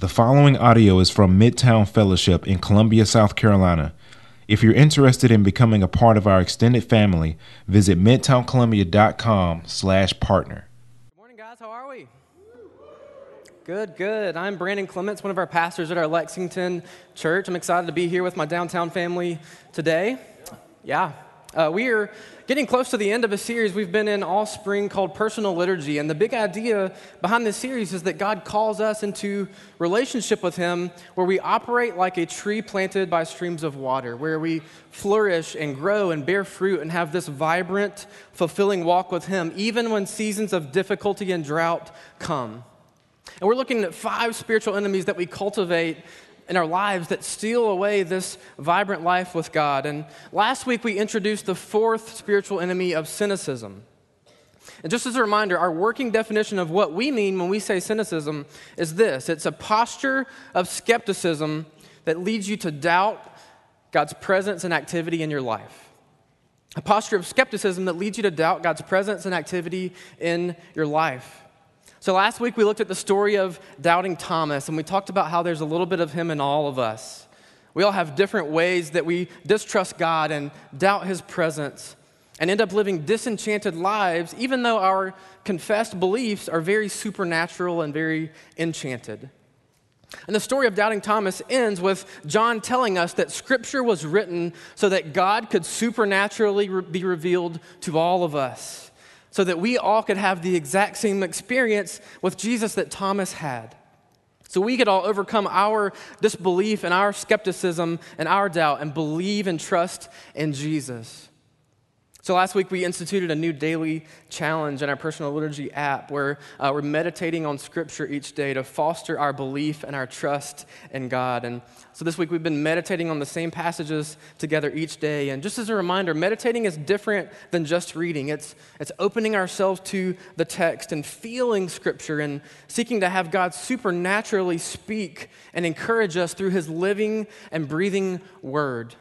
The following audio is from Midtown Fellowship in Columbia, South Carolina. If you're interested in becoming a part of our extended family, visit midtowncolumbia.com/partner. Good morning, guys. How are we? Good. I'm Brandon Clements, one of our pastors at our Lexington church. I'm excited to be here with my downtown family today. We are getting close to the end of a series we've been in all spring called Personal Liturgy. And the big idea behind this series is that God calls us into relationship with Him where we operate like a tree planted by streams of water, where we flourish and grow and bear fruit and have this vibrant, fulfilling walk with Him, even when seasons of difficulty and drought come. And we're looking at 5 spiritual enemies that we cultivate in our lives that steal away this vibrant life with God. And last week we introduced the 4th spiritual enemy of cynicism. And just as a reminder, our working definition of what we mean when we say cynicism is this: it's a posture of skepticism that leads you to doubt God's presence and activity in your life. A posture of skepticism that leads you to doubt God's presence and activity in your life. So last week we looked at the story of doubting Thomas, and we talked about how there's a little bit of him in all of us. We all have different ways that we distrust God and doubt His presence and end up living disenchanted lives, even though our confessed beliefs are very supernatural and very enchanted. And the story of doubting Thomas ends with John telling us that Scripture was written so that God could supernaturally be revealed to all of us, so that we all could have the exact same experience with Jesus that Thomas had. So we could all overcome our disbelief and our skepticism and our doubt and believe and trust in Jesus. So last week we instituted a new daily challenge in our Personal Liturgy app where we're meditating on Scripture each day to foster our belief and our trust in God. And so this week we've been meditating on the same passages together each day. And just as a reminder, meditating is different than just reading. It's opening ourselves to the text and feeling Scripture and seeking to have God supernaturally speak and encourage us through His living and breathing Word.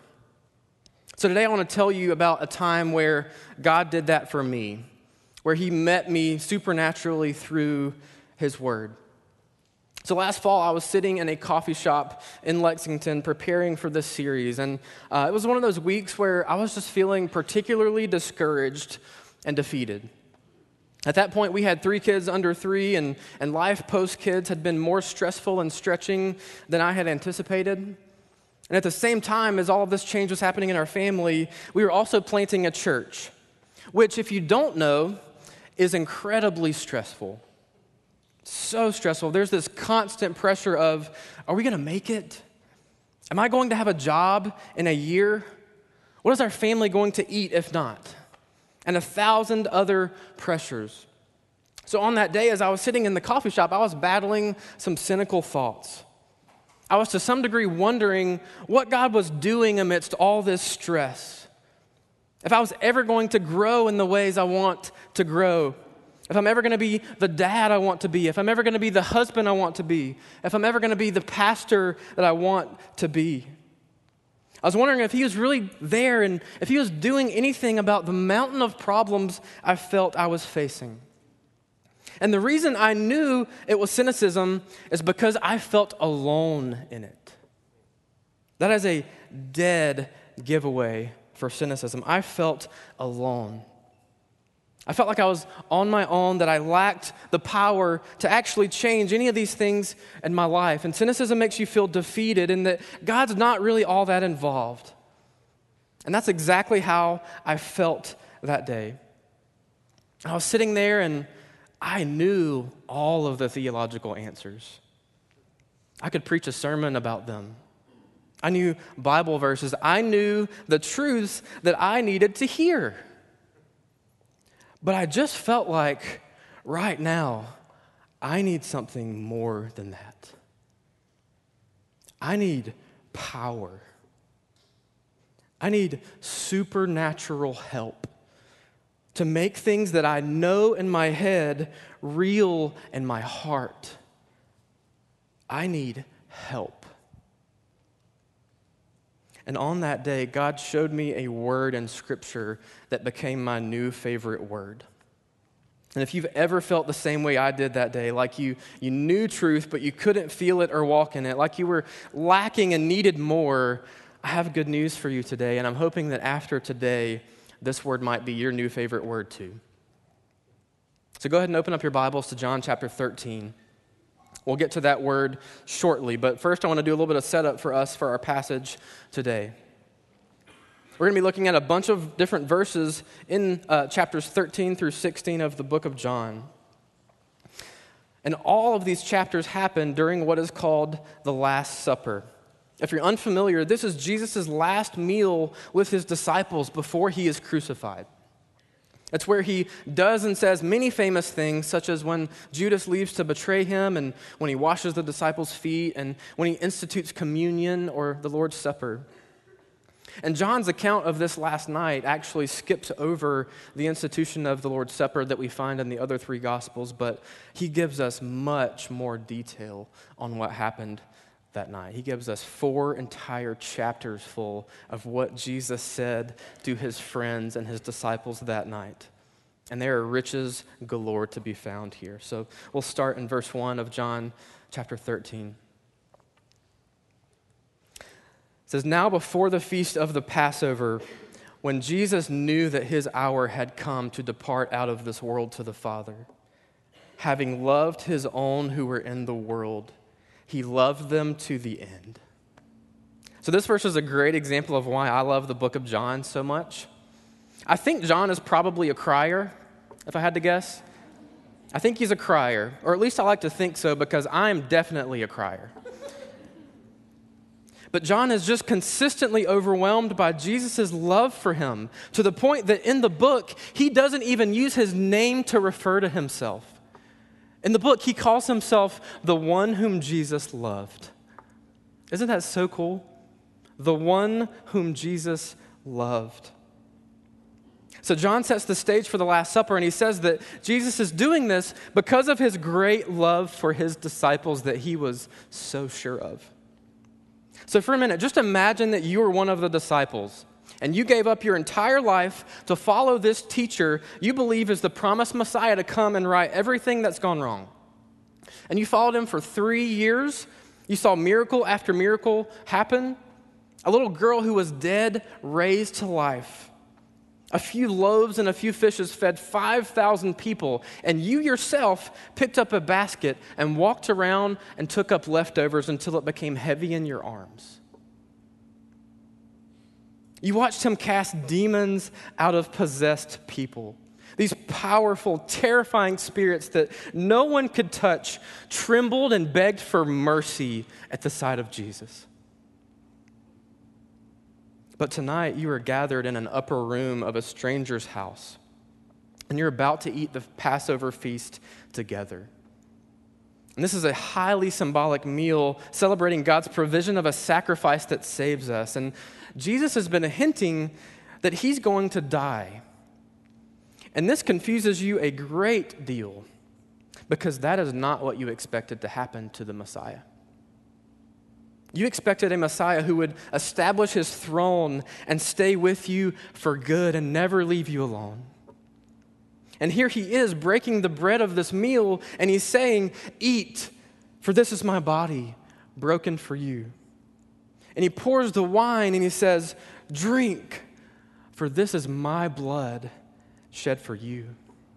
So today I want to tell you about a time where God did that for me, where He met me supernaturally through His Word. So last fall, I was sitting in a coffee shop in Lexington preparing for this series, and it was one of those weeks where I was just feeling particularly discouraged and defeated. At that point, we had 3 kids under 3, and life post-kids had been more stressful and stretching than I had anticipated. And at the same time as all of this change was happening in our family, we were also planting a church, which, if you don't know, is incredibly stressful. So stressful. There's this constant pressure of, are we going to make it? Am I going to have a job in a year? What is our family going to eat if not? And 1,000 other pressures. So on that day, as I was sitting in the coffee shop, I was battling some cynical thoughts. I was to some degree wondering what God was doing amidst all this stress. If I was ever going to grow in the ways I want to grow. If I'm ever going to be the dad I want to be. If I'm ever going to be the husband I want to be. If I'm ever going to be the pastor that I want to be. I was wondering if He was really there and if He was doing anything about the mountain of problems I felt I was facing. And the reason I knew it was cynicism is because I felt alone in it. That is a dead giveaway for cynicism. I felt alone. I felt like I was on my own, that I lacked the power to actually change any of these things in my life. And cynicism makes you feel defeated and that God's not really all that involved. And that's exactly how I felt that day. I was sitting there and I knew all of the theological answers. I could preach a sermon about them. I knew Bible verses. I knew the truths that I needed to hear. But I just felt like right now, I need something more than that. I need power. I need supernatural help to make things that I know in my head real in my heart. I need help. And on that day, God showed me a word in Scripture that became my new favorite word. And if you've ever felt the same way I did that day, like you knew truth, but you couldn't feel it or walk in it, like you were lacking and needed more, I have good news for you today, and I'm hoping that after today, this word might be your new favorite word too. So go ahead and open up your Bibles to John chapter 13. We'll get to that word shortly, but first I want to do a little bit of setup for us for our passage today. We're going to be looking at a bunch of different verses in chapters 13 through 16 of the book of John. And all of these chapters happen during what is called the Last Supper. If you're unfamiliar, this is Jesus' last meal with his disciples before he is crucified. It's where he does and says many famous things, such as when Judas leaves to betray him, and when he washes the disciples' feet, and when he institutes communion or the Lord's Supper. And John's account of this last night actually skips over the institution of the Lord's Supper that we find in the other three Gospels, but he gives us much more detail on what happened that night. He gives us 4 entire chapters full of what Jesus said to his friends and his disciples that night. And there are riches galore to be found here. So we'll start in verse 1 of John chapter 13. It says, "Now before the feast of the Passover, when Jesus knew that his hour had come to depart out of this world to the Father, having loved his own who were in the world, he loved them to the end." So this verse is a great example of why I love the book of John so much. I think John is probably a crier, if I had to guess. I think he's a crier, or at least I like to think so, because I'm definitely a crier. But John is just consistently overwhelmed by Jesus' love for him, to the point that in the book, he doesn't even use his name to refer to himself. In the book, he calls himself the one whom Jesus loved. Isn't that so cool? The one whom Jesus loved. So John sets the stage for the Last Supper, and he says that Jesus is doing this because of his great love for his disciples that he was so sure of. So for a minute, just imagine that you were one of the disciples, and you gave up your entire life to follow this teacher you believe is the promised Messiah to come and right everything that's gone wrong. And you followed him for 3 years. You saw miracle after miracle happen. A little girl who was dead raised to life. A few loaves and a few fishes fed 5,000 people, and you yourself picked up a basket and walked around and took up leftovers until it became heavy in your arms. You watched him cast demons out of possessed people. These powerful, terrifying spirits that no one could touch trembled and begged for mercy at the sight of Jesus. But tonight, you are gathered in an upper room of a stranger's house, and you're about to eat the Passover feast together. And this is a highly symbolic meal celebrating God's provision of a sacrifice that saves us. And Jesus has been hinting that he's going to die. And this confuses you a great deal, because that is not what you expected to happen to the Messiah. You expected a Messiah who would establish his throne and stay with you for good and never leave you alone. And here he is breaking the bread of this meal, and he's saying, "Eat, for this is my body broken for you." And he pours the wine and he says, "Drink, for this is my blood shed for you."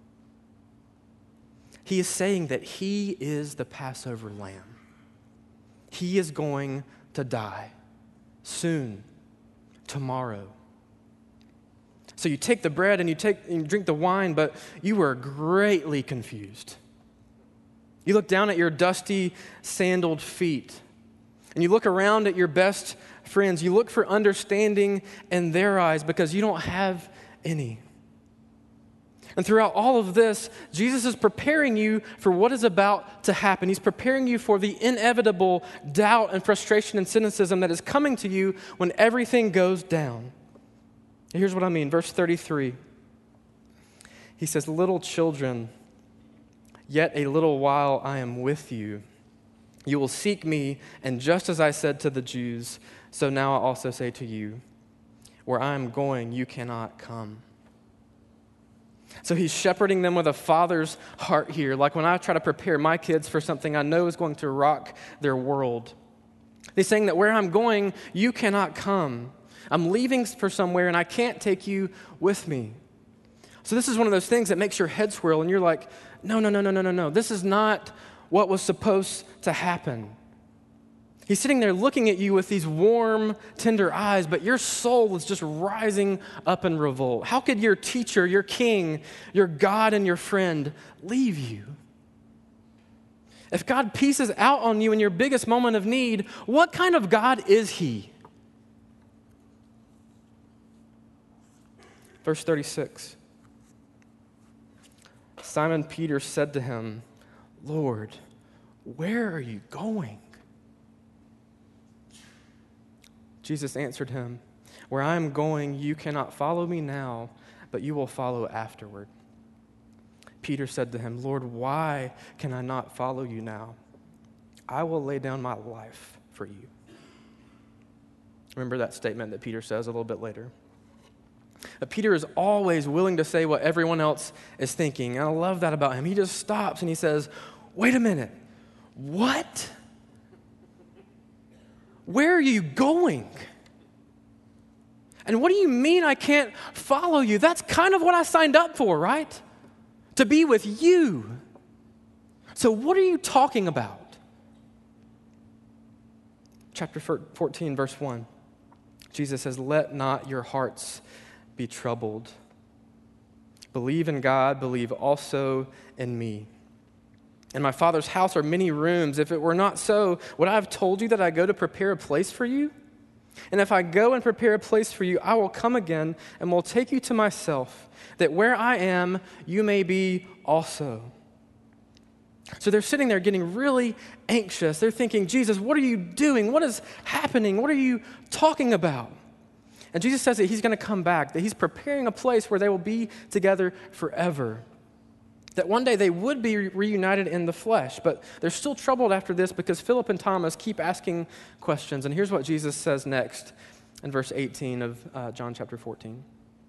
He is saying that he is the Passover lamb. He is going to die soon, tomorrow. So you take the bread and you drink the wine, but you are greatly confused. You look down at your dusty, sandaled feet, and you look around at your best friends. You look for understanding in their eyes because you don't have any. And throughout all of this, Jesus is preparing you for what is about to happen. He's preparing you for the inevitable doubt and frustration and cynicism that is coming to you when everything goes down. And here's what I mean. Verse 33. He says, "Little children, yet a little while I am with you. You will seek me, and just as I said to the Jews, so now I also say to you, where I am going, you cannot come." So he's shepherding them with a father's heart here, like when I try to prepare my kids for something I know is going to rock their world. He's saying that where I'm going, you cannot come. I'm leaving for somewhere, and I can't take you with me. So this is one of those things that makes your head swirl, and you're like, no. This is not what was supposed to happen. He's sitting there looking at you with these warm, tender eyes, but your soul is just rising up in revolt. How could your teacher, your king, your God, and your friend leave you? If God pieces out on you in your biggest moment of need, what kind of God is he? Verse 36. Simon Peter said to him, Lord, where are you going? Jesus answered him, where I am going, you cannot follow me now, but you will follow afterward. Peter said to him, Lord, why can I not follow you now? I will lay down my life for you. Remember that statement that Peter says a little bit later? But Peter is always willing to say what everyone else is thinking. And I love that about him. He just stops and he says, wait a minute, what? Where are you going? And what do you mean I can't follow you? That's kind of what I signed up for, right? To be with you. So what are you talking about? Chapter 14, verse 1. Jesus says, let not your hearts be troubled. Believe in God, believe also in me. In my Father's house are many rooms. If it were not so, would I have told you that I go to prepare a place for you? And if I go and prepare a place for you, I will come again and will take you to myself, that where I am, you may be also. So they're sitting there getting really anxious. They're thinking, Jesus, what are you doing? What is happening? What are you talking about? And Jesus says that he's going to come back, that he's preparing a place where they will be together forever. That one day they would be reunited in the flesh, but they're still troubled after this because Philip and Thomas keep asking questions. And here's what Jesus says next in verse 18 of John chapter 14.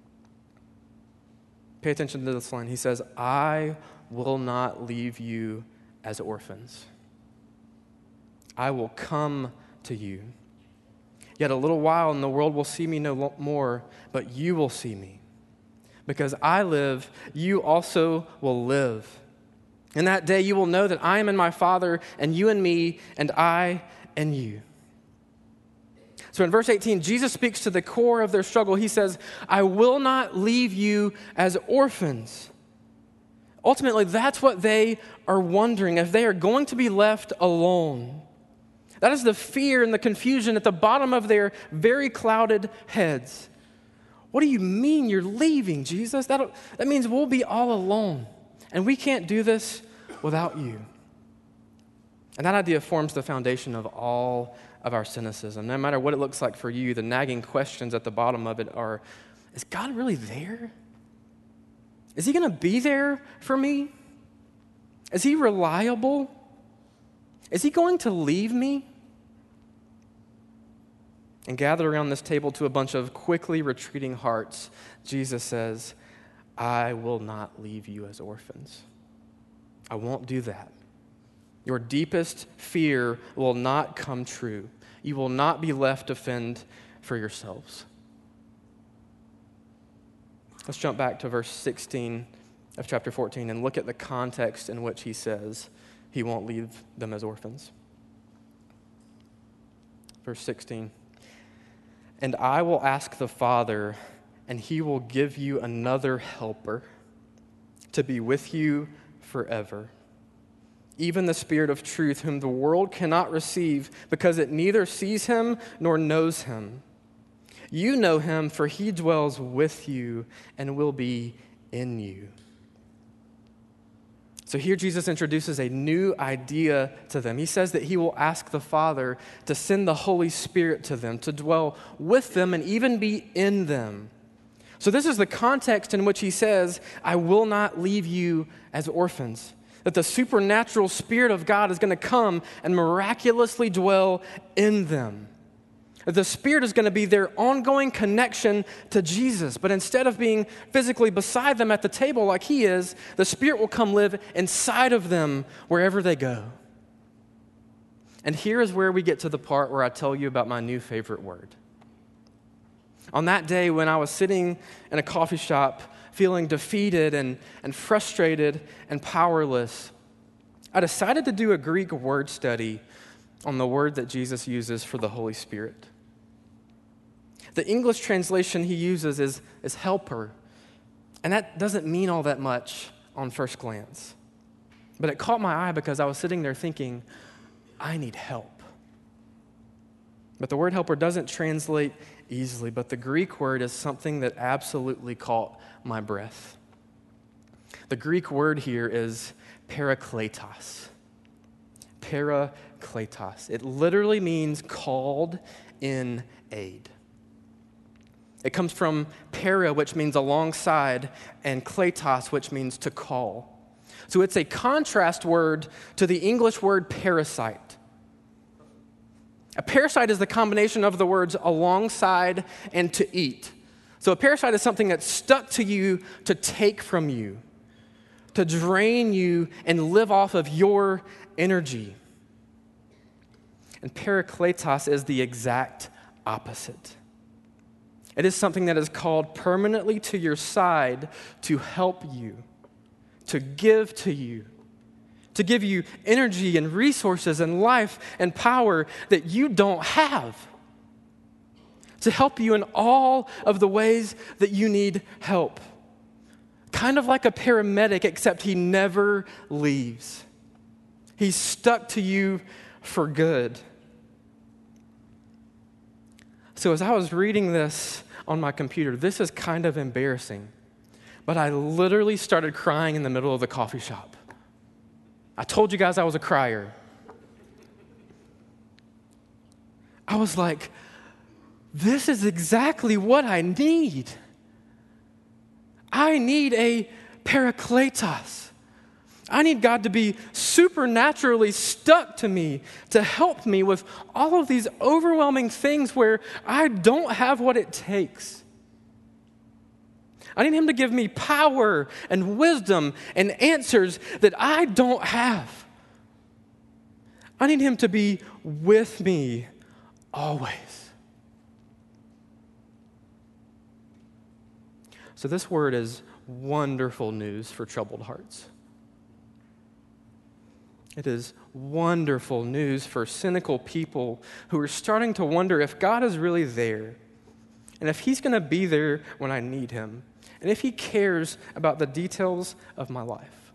Pay attention to this line. He says, I will not leave you as orphans. I will come to you. Yet a little while and the world will see me no more, but you will see me. Because I live, you also will live. In that day you will know that I am in my Father, and you in me, and I in you. So in verse 18, Jesus speaks to the core of their struggle. He says, I will not leave you as orphans. Ultimately, that's what they are wondering, if they are going to be left alone. That is the fear and the confusion at the bottom of their very clouded heads. What do you mean you're leaving, Jesus? That means we'll be all alone. And we can't do this without you. And that idea forms the foundation of all of our cynicism. No matter what it looks like for you, the nagging questions at the bottom of it are, is God really there? Is he going to be there for me? Is he reliable? Is he going to leave me? And gathered around this table to a bunch of quickly retreating hearts, Jesus says, I will not leave you as orphans. I won't do that. Your deepest fear will not come true. You will not be left to fend for yourselves. Let's jump back to verse 16 of chapter 14 and look at the context in which he says he won't leave them as orphans. Verse 16. And I will ask the Father, and he will give you another helper to be with you forever. Even the Spirit of truth, whom the world cannot receive because it neither sees him nor knows him. You know him, for he dwells with you and will be in you. So here Jesus introduces a new idea to them. He says that he will ask the Father to send the Holy Spirit to them, to dwell with them and even be in them. So this is the context in which he says, I will not leave you as orphans. That the supernatural Spirit of God is going to come and miraculously dwell in them. The Spirit is going to be their ongoing connection to Jesus. But instead of being physically beside them at the table like He is, the Spirit will come live inside of them wherever they go. And here is where we get to the part where I tell you about my new favorite word. On that day when I was sitting in a coffee shop feeling defeated and frustrated and powerless, I decided to do a Greek word study on the word that Jesus uses for the Holy Spirit. The English translation He uses is helper, and that doesn't mean all that much on first glance. But it caught my eye because I was sitting there thinking, I need help. But the word helper doesn't translate easily, but the Greek word is something that absolutely caught my breath. The Greek word here is parakletos. Parakletos. It literally means called in aid. It comes from para, which means alongside, and kletos, which means to call. So it's a contrast word to the English word parasite. A parasite is the combination of the words alongside and to eat. So a parasite is something that's stuck to you to take from you, to drain you and live off of your energy. And parakletos is the exact opposite. It is something that is called permanently to your side to help you, to give to you, to give you energy and resources and life and power that you don't have, to help you in all of the ways that you need help. Kind of like a paramedic, except he never leaves. He's stuck to you for good. So as I was reading this on my computer, this is kind of embarrassing, but I literally started crying in the middle of the coffee shop. I told you guys I was a crier. I was like, this is exactly what I need. I need a parakletos. I need God to be supernaturally stuck to me to help me with all of these overwhelming things where I don't have what it takes. I need Him to give me power and wisdom and answers that I don't have. I need Him to be with me always. So this word is wonderful news for troubled hearts. It is wonderful news for cynical people who are starting to wonder if God is really there and if He's going to be there when I need Him and if He cares about the details of my life.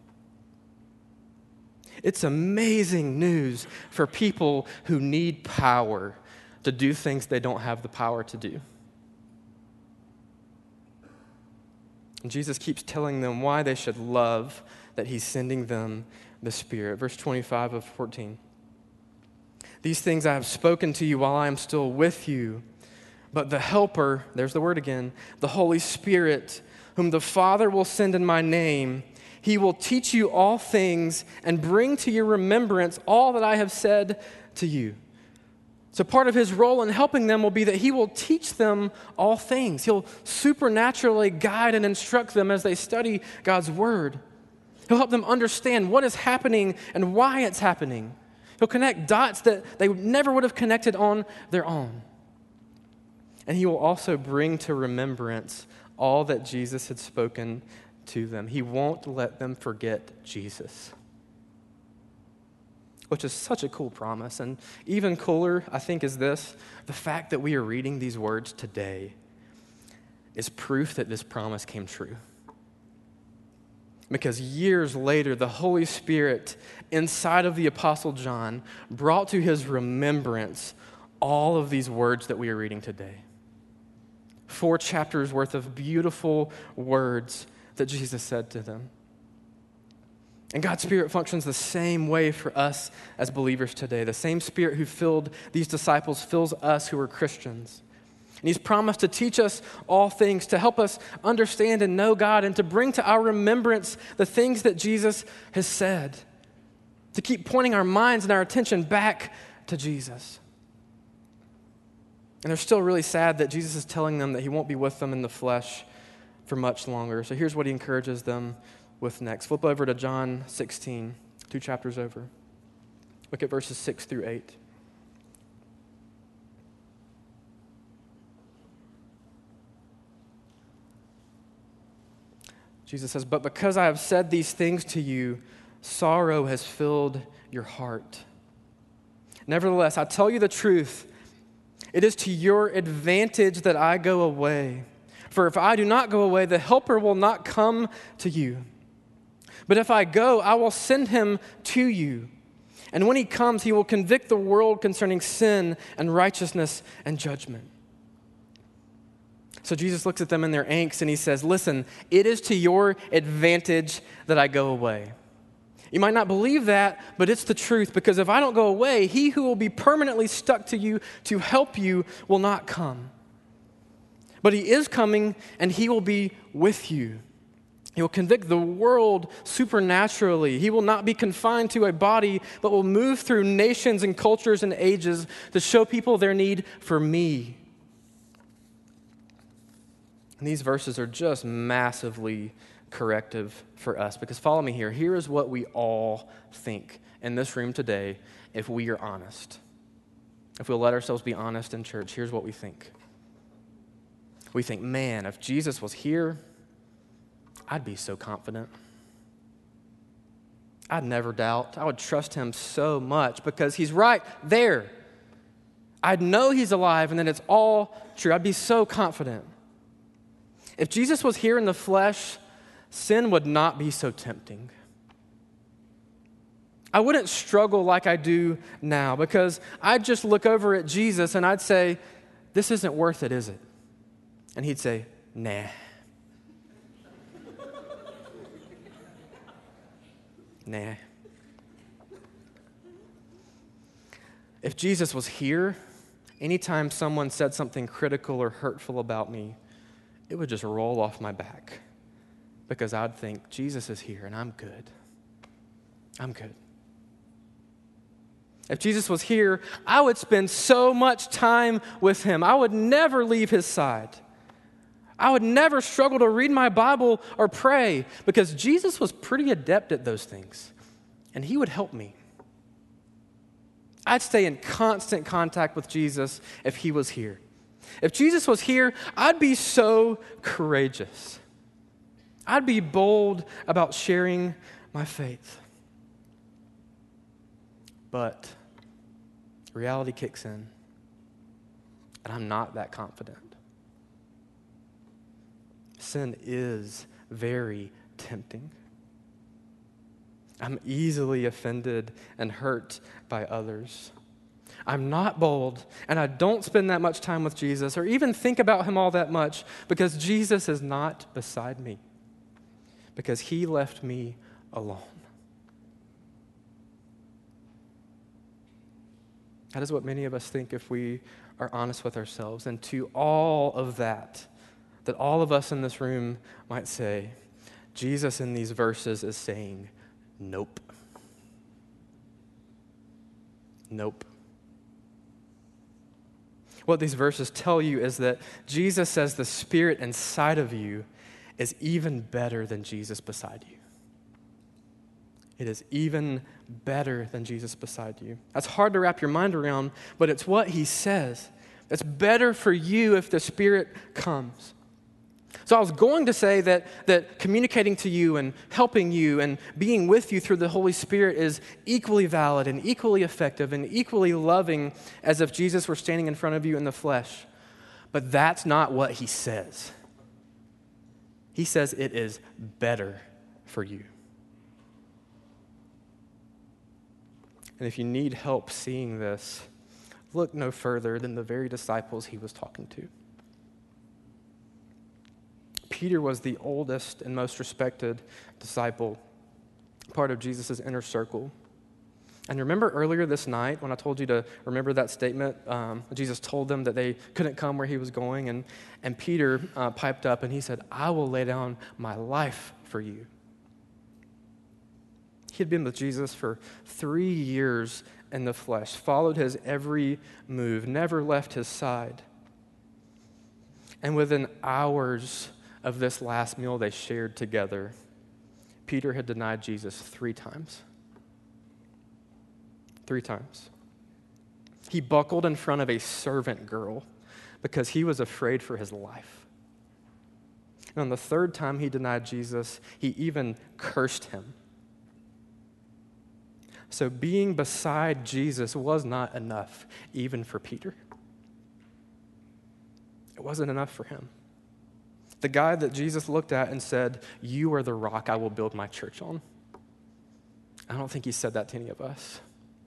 It's amazing news for people who need power to do things they don't have the power to do. And Jesus keeps telling them why they should love that He's sending them the Spirit. Verse 25 of 14. These things I have spoken to you while I am still with you, but the Helper, there's the word again, the Holy Spirit, whom the Father will send in my name, He will teach you all things and bring to your remembrance all that I have said to you. So part of His role in helping them will be that He will teach them all things. He'll supernaturally guide and instruct them as they study God's Word. He'll help them understand what is happening and why it's happening. He'll connect dots that they never would have connected on their own. And He will also bring to remembrance all that Jesus had spoken to them. He won't let them forget Jesus, which is such a cool promise. And even cooler, I think, is this. The fact that we are reading these words today is proof that this promise came true. Because years later, the Holy Spirit inside of the Apostle John brought to his remembrance all of these words that we are reading today. 4 chapters worth of beautiful words that Jesus said to them. And God's Spirit functions the same way for us as believers today. The same Spirit who filled these disciples fills us who are Christians. And He's promised to teach us all things, to help us understand and know God, and to bring to our remembrance the things that Jesus has said, to keep pointing our minds and our attention back to Jesus. And they're still really sad that Jesus is telling them that he won't be with them in the flesh for much longer. So here's what he encourages them with next. Flip over to John 16, 2 chapters over. Look at verses 6 through 8. Jesus says, "But because I have said these things to you, sorrow has filled your heart. Nevertheless, I tell you the truth. It is to your advantage that I go away. For if I do not go away, the Helper will not come to you. But if I go, I will send him to you. And when he comes, he will convict the world concerning sin and righteousness and judgment." So Jesus looks at them in their angst and he says, listen, it is to your advantage that I go away. You might not believe that, but it's the truth, because if I don't go away, he who will be permanently stuck to you to help you will not come. But he is coming, and he will be with you. He will convict the world supernaturally. He will not be confined to a body, but will move through nations and cultures and ages to show people their need for me. And these verses are just massively corrective for us, because follow me here. Here is what we all think in this room today if we are honest. If we'll let ourselves be honest in church, here's what we think. We think, man, if Jesus was here, I'd be so confident. I'd never doubt. I would trust him so much because he's right there. I'd know he's alive and that it's all true. I'd be so confident. If Jesus was here in the flesh, sin would not be so tempting. I wouldn't struggle like I do now, because I'd just look over at Jesus and I'd say, this isn't worth it, is it? And he'd say, nah. Nah. If Jesus was here, anytime someone said something critical or hurtful about me, it would just roll off my back, because I'd think, Jesus is here and I'm good. I'm good. If Jesus was here, I would spend so much time with him. I would never leave his side. I would never struggle to read my Bible or pray, because Jesus was pretty adept at those things, and he would help me. I'd stay in constant contact with Jesus if he was here. If Jesus was here, I'd be so courageous. I'd be bold about sharing my faith. But reality kicks in, and I'm not that confident. Sin is very tempting. I'm easily offended and hurt by others. I'm not bold, and I don't spend that much time with Jesus or even think about him all that much, because Jesus is not beside me, because he left me alone. That is what many of us think if we are honest with ourselves. And to all of that all of us in this room might say, Jesus in these verses is saying, nope. Nope. What these verses tell you is that Jesus says the Spirit inside of you is even better than Jesus beside you. It is even better than Jesus beside you. That's hard to wrap your mind around, but it's what he says. It's better for you if the Spirit comes. So I was going to say that communicating to you and helping you and being with you through the Holy Spirit is equally valid and equally effective and equally loving as if Jesus were standing in front of you in the flesh. But that's not what he says. He says it is better for you. And if you need help seeing this, look no further than the very disciples he was talking to. Peter was the oldest and most respected disciple, part of Jesus' inner circle. And remember earlier this night when I told you to remember that statement, Jesus told them that they couldn't come where he was going, and Peter piped up and he said, I will lay down my life for you. He had been with Jesus for 3 years in the flesh, followed his every move, never left his side. And within hours of this last meal they shared together, Peter had denied Jesus 3 times. 3 times. He buckled in front of a servant girl because he was afraid for his life. And on the 3rd time he denied Jesus, he even cursed him. So being beside Jesus was not enough, even for Peter. It wasn't enough for him. The guy that Jesus looked at and said, "You are the rock I will build my church on." I don't think he said that to any of us.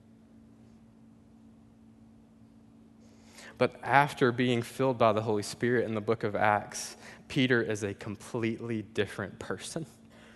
But after being filled by the Holy Spirit in the book of Acts, Peter is a completely different person.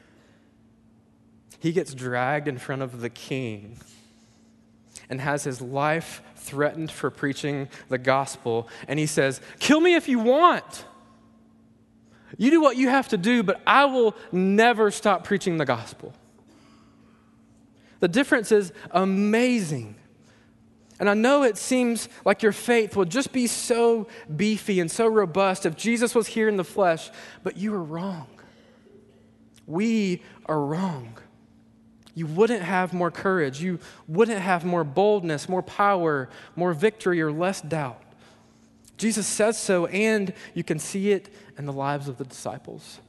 He gets dragged in front of the king and has his life threatened for preaching the gospel. And he says, "Kill me if you want. You do what you have to do, but I will never stop preaching the gospel." The difference is amazing. And I know it seems like your faith would just be so beefy and so robust if Jesus was here in the flesh, but you are wrong. We are wrong. You wouldn't have more courage. You wouldn't have more boldness, more power, more victory, or less doubt. Jesus says so, and you can see it in the lives of the disciples.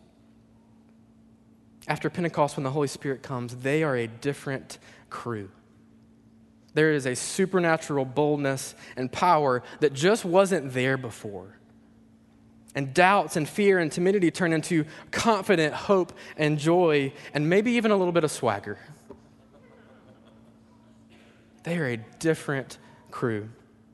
After Pentecost, when the Holy Spirit comes, they are a different crew. There is a supernatural boldness and power that just wasn't there before. And doubts and fear and timidity turn into confident hope and joy and maybe even a little bit of swagger. They are a different crew.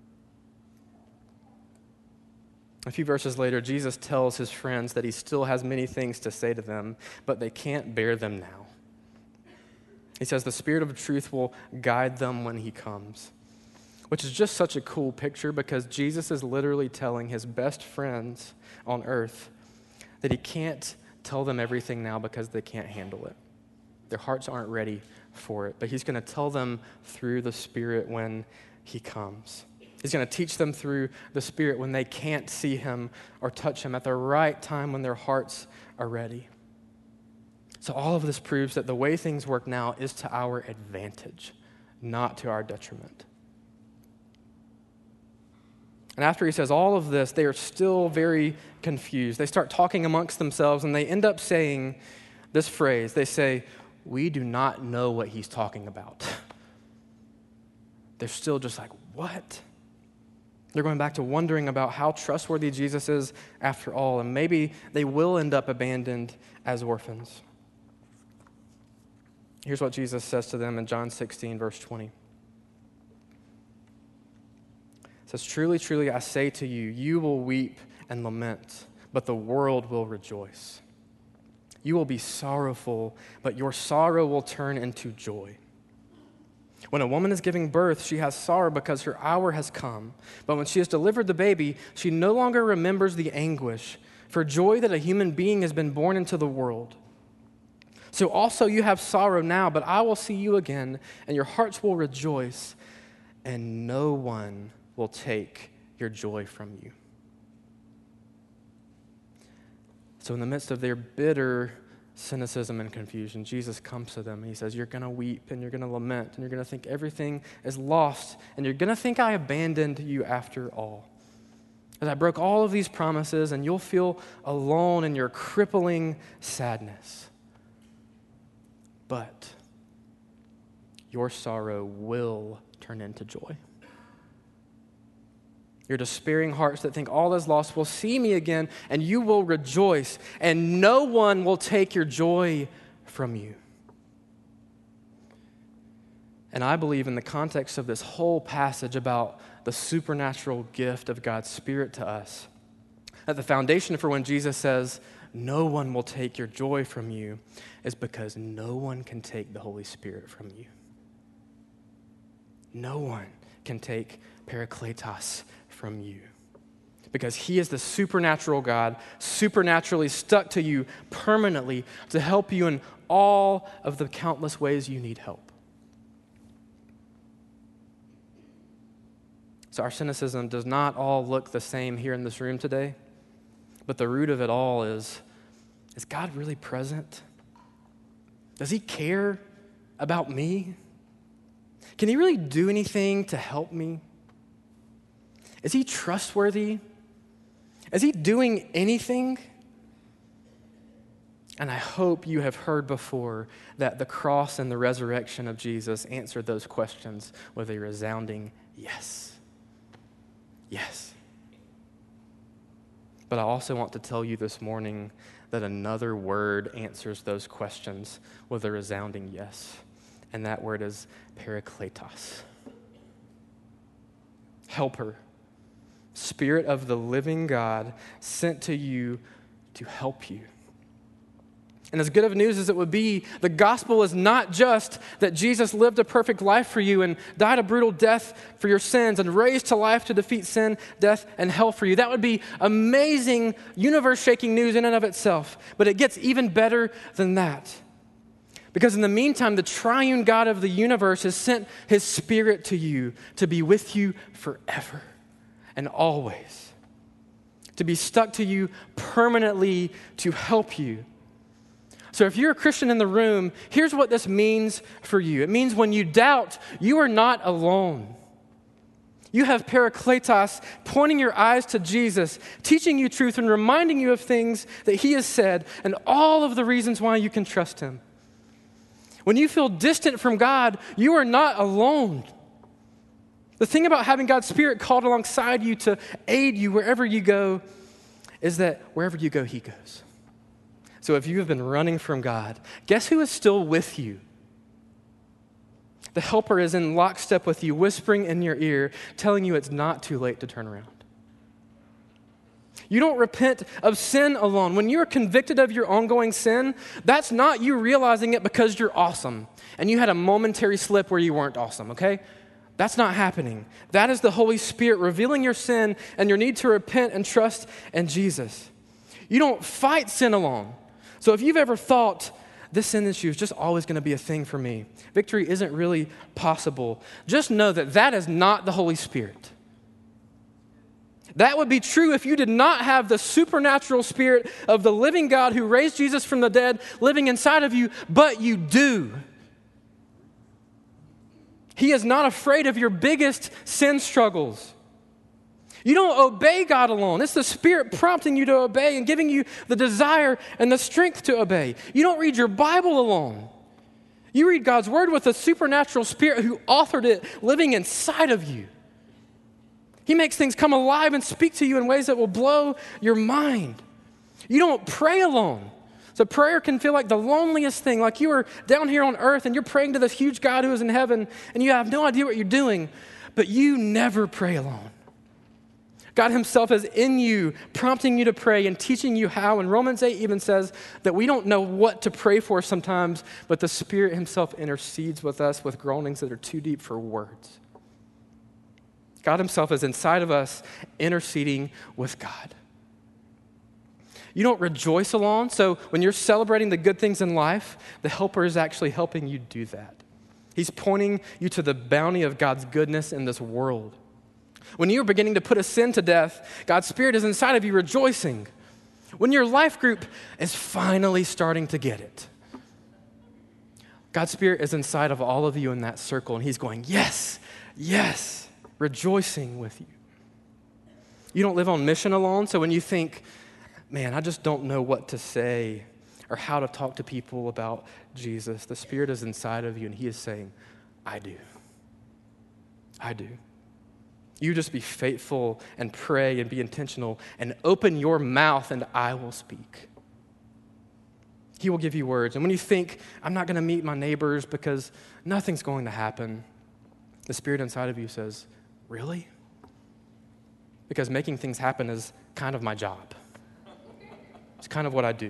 A few verses later, Jesus tells his friends that he still has many things to say to them, but they can't bear them now. He says the Spirit of truth will guide them when he comes, which is just such a cool picture because Jesus is literally telling his best friends on earth that he can't tell them everything now because they can't handle it. Their hearts aren't ready for it, but he's going to tell them through the Spirit when he comes. He's going to teach them through the Spirit when they can't see him or touch him at the right time when their hearts are ready. So all of this proves that the way things work now is to our advantage, not to our detriment. And after he says all of this, they are still very confused. They start talking amongst themselves, and they end up saying this phrase. They say, "We do not know what he's talking about." They're still just like, what? They're going back to wondering about how trustworthy Jesus is after all, and maybe they will end up abandoned as orphans. Here's what Jesus says to them in John 16, verse 20. It says, "Truly, truly, I say to you, you will weep and lament, but the world will rejoice. You will be sorrowful, but your sorrow will turn into joy. When a woman is giving birth, she has sorrow because her hour has come. But when she has delivered the baby, she no longer remembers the anguish for joy that a human being has been born into the world. So also you have sorrow now, but I will see you again, and your hearts will rejoice, and no one will take your joy from you." So in the midst of their bitter cynicism and confusion, Jesus comes to them and he says, "You're going to weep and you're going to lament and you're going to think everything is lost and you're going to think I abandoned you after all. As I broke all of these promises and you'll feel alone in your crippling sadness. But your sorrow will turn into joy. Your despairing hearts that think all is lost will see me again, and you will rejoice, and no one will take your joy from you." And I believe in the context of this whole passage about the supernatural gift of God's Spirit to us, that the foundation for when Jesus says, "No one will take your joy from you," is because no one can take the Holy Spirit from you. No one can take Parakletos from you, because he is the supernatural God, supernaturally stuck to you permanently to help you in all of the countless ways you need help. So our cynicism does not all look the same here in this room today. But the root of it all is God really present? Does he care about me? Can he really do anything to help me? Is he trustworthy? Is he doing anything? And I hope you have heard before that the cross and the resurrection of Jesus answered those questions with a resounding yes. Yes. But I also want to tell you this morning that another word answers those questions with a resounding yes. And that word is parakletos. Helper. Spirit of the living God sent to you to help you. And as good of news as it would be, the gospel is not just that Jesus lived a perfect life for you and died a brutal death for your sins and raised to life to defeat sin, death, and hell for you. That would be amazing, universe-shaking news in and of itself. But it gets even better than that. Because in the meantime, the triune God of the universe has sent his Spirit to you to be with you forever and always, to be stuck to you permanently to help you. So if you're a Christian in the room, here's what this means for you. It means when you doubt, you are not alone. You have Parakletos pointing your eyes to Jesus, teaching you truth and reminding you of things that he has said and all of the reasons why you can trust him. When you feel distant from God, you are not alone. The thing about having God's Spirit called alongside you to aid you wherever you go is that wherever you go, he goes. So if you have been running from God, guess who is still with you? The helper is in lockstep with you, whispering in your ear, telling you it's not too late to turn around. You don't repent of sin alone. When you're convicted of your ongoing sin, that's not you realizing it because you're awesome and you had a momentary slip where you weren't awesome, okay? That's not happening. That is the Holy Spirit revealing your sin and your need to repent and trust in Jesus. You don't fight sin alone. So if you've ever thought, this sin issue is just always going to be a thing for me, victory isn't really possible, just know that that is not the Holy Spirit. That would be true if you did not have the supernatural Spirit of the living God who raised Jesus from the dead living inside of you, but you do. He is not afraid of your biggest sin struggles. You don't obey God alone. It's the Spirit prompting you to obey and giving you the desire and the strength to obey. You don't read your Bible alone. You read God's Word with a supernatural Spirit who authored it living inside of you. He makes things come alive and speak to you in ways that will blow your mind. You don't pray alone. So prayer can feel like the loneliest thing, like you are down here on earth and you're praying to this huge God who is in heaven and you have no idea what you're doing, but you never pray alone. God himself is in you, prompting you to pray and teaching you how. And Romans 8 even says that we don't know what to pray for sometimes, but the Spirit himself intercedes with us with groanings that are too deep for words. God himself is inside of us, interceding with God. You don't rejoice alone, so when you're celebrating the good things in life, the helper is actually helping you do that. He's pointing you to the bounty of God's goodness in this world. When you're beginning to put a sin to death, God's Spirit is inside of you rejoicing. When your life group is finally starting to get it, God's Spirit is inside of all of you in that circle, and he's going, yes, yes, rejoicing with you. You don't live on mission alone, so when you think, man, I just don't know what to say or how to talk to people about Jesus, the Spirit is inside of you, and he is saying, I do. I do. You just be faithful and pray and be intentional and open your mouth and I will speak. He will give you words. And when you think, I'm not going to meet my neighbors because nothing's going to happen, the Spirit inside of you says, really? Because making things happen is kind of my job. It's kind of what I do.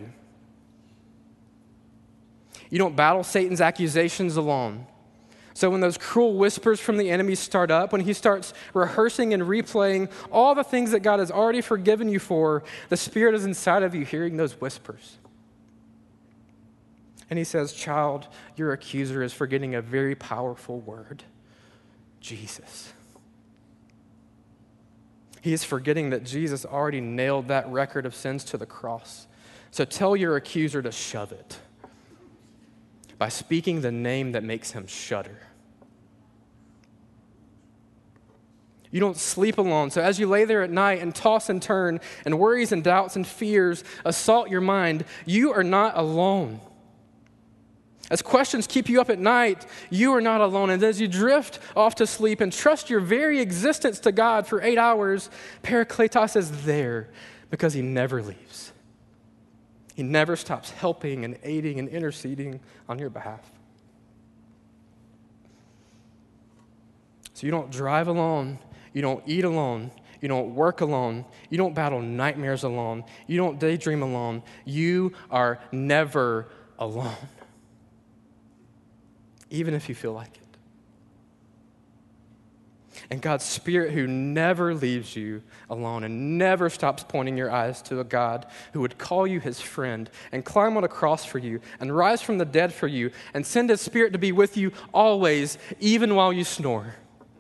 You don't battle Satan's accusations alone. So when those cruel whispers from the enemy start up, when he starts rehearsing and replaying all the things that God has already forgiven you for, the Spirit is inside of you hearing those whispers. And he says, child, your accuser is forgetting a very powerful word, Jesus. He is forgetting that Jesus already nailed that record of sins to the cross. So tell your accuser to shove it by speaking the name that makes him shudder. You don't sleep alone. So as you lay there at night and toss and turn and worries and doubts and fears assault your mind, you are not alone. As questions keep you up at night, you are not alone. And as you drift off to sleep and trust your very existence to God for 8 hours, Parakletos is there because he never leaves. He never stops helping and aiding and interceding on your behalf. So you don't drive alone. You don't eat alone. You don't work alone. You don't battle nightmares alone. You don't daydream alone. You are never alone, even if you feel like it. And God's Spirit, who never leaves you alone and never stops pointing your eyes to a God who would call you his friend and climb on a cross for you and rise from the dead for you and send his Spirit to be with you always, even while you snore.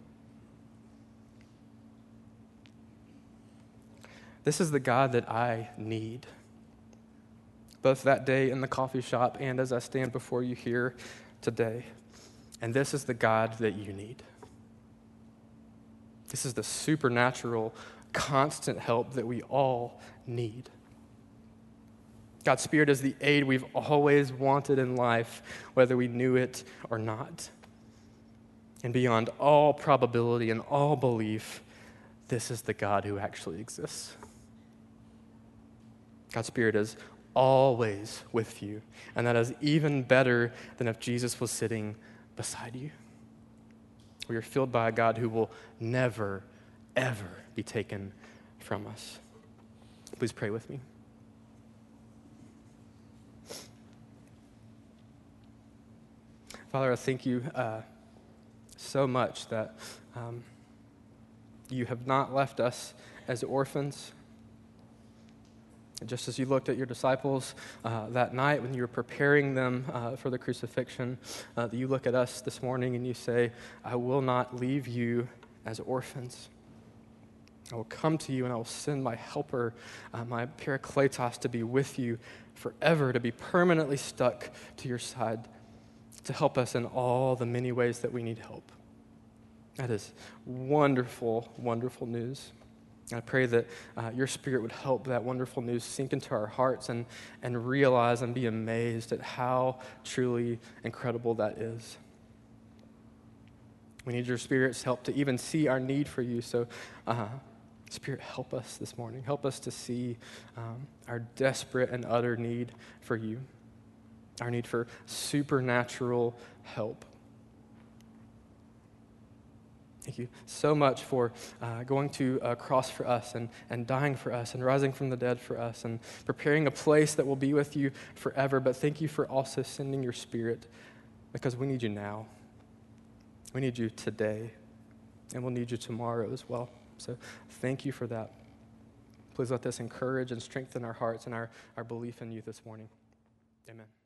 This is the God that I need, both that day in the coffee shop and as I stand before you here today. And this is the God that you need. This is the supernatural, constant help that we all need. God's Spirit is the aid we've always wanted in life, whether we knew it or not. And beyond all probability and all belief, this is the God who actually exists. God's Spirit is always with you, and that is even better than if Jesus was sitting beside you. We are filled by a God who will never, ever be taken from us. Please pray with me. Father, I thank you so much that you have not left us as orphans. Just as you looked at your disciples that night when you were preparing them for the crucifixion, you look at us this morning and you say, I will not leave you as orphans. I will come to you and I will send my helper, my Parakletos, to be with you forever, to be permanently stuck to your side, to help us in all the many ways that we need help. That is wonderful, wonderful news. I pray that your Spirit would help that wonderful news sink into our hearts and realize and be amazed at how truly incredible that is. We need your Spirit's help to even see our need for you. So, Spirit, help us this morning. Help us to see our desperate and utter need for you, our need for supernatural help. Thank you so much for going to a cross for us and dying for us and rising from the dead for us and preparing a place that will be with you forever. But thank you for also sending your Spirit, because we need you now. We need you today, and we'll need you tomorrow as well. So thank you for that. Please let this encourage and strengthen our hearts and our belief in you this morning. Amen.